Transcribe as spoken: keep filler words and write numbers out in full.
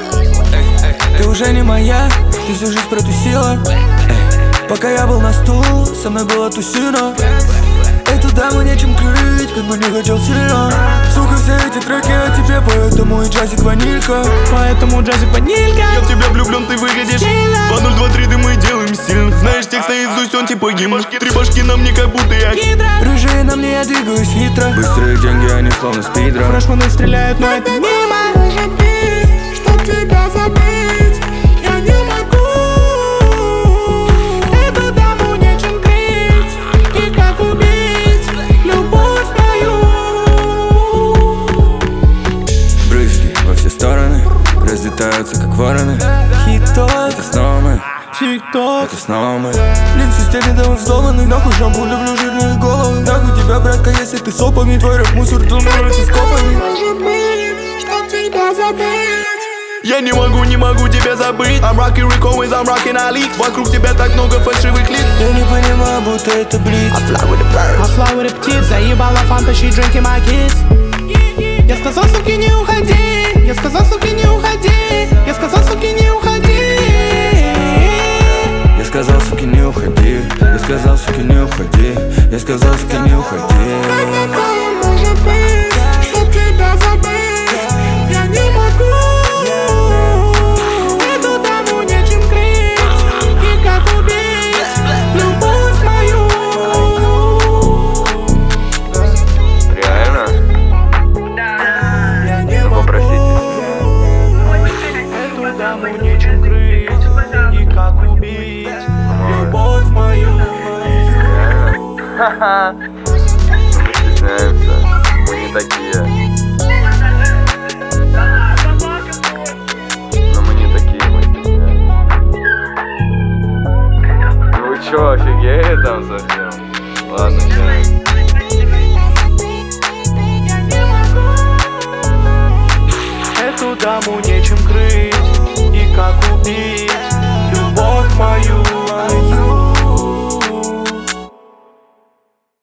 Ты уже не моя, ты всю жизнь протусила. Пока я был на стул, со мной была тусина. Эту даму нечем крыть, как бы не хотел сильно. Сука, все эти треки о тебе, поэтому и джазик ванилька. Поэтому джазик ванилька. Я в тебя влюблен, ты выглядишь два ноль два три, да мы делаем стильно. Знаешь текст наизусть, он типа гимн. Три башки на мне, как будто я рыжие на мне, я двигаюсь хитро. Быстрые деньги, они словно спидра. Фрешманы стреляют, но это мимо. Может быть, чтоб тебя забыть, я не могу. Эту даму нечем крыть, и как убить любовь мою. Брызги во все стороны разлетаются, как вороны. Хит-топ, это снова мы. Тик-ток, это снова мы. Блин, в системе давно взломаны. Нахуй шампунь, люблю жирные головы. Нахуй тебя, братка, если ты сопами. Твой рэп-мусор думается скопами. Может быть, чтоб тебя забыть. Я не могу, не могу тебя забыть. I'm rocking Rick Owens, I'm rocking Ali. Вокруг тебя так много фальшивых лиц. Я не понимаю, будто это блиц. I fly with the birds. I fly with the птиц. Заебала фанта, she drinking my kids. Я сказал, суки, не уходи. Я сказал, суки, не уходи. Я сказал, суки, не уходи. Я сказал, суки, не уходи. Я сказал, суки, не уходи. Я сказал, суки, не уходи. Как такое может быть, чтоб тебя забыть, я не могу. Эту даму нечем крыть, и как убить любовь мою. Реально? Я не могу. Попросите. Эту даму нечем крыть, и как убить любовь мою. Ха-ха. Мы стесняемся. Мы не такие. Но мы не такие, мы стесняемся. Ну вы чё, офигели там совсем? Ладно, сейчас. Эту даму нечем крыть, и как убить любовь мою.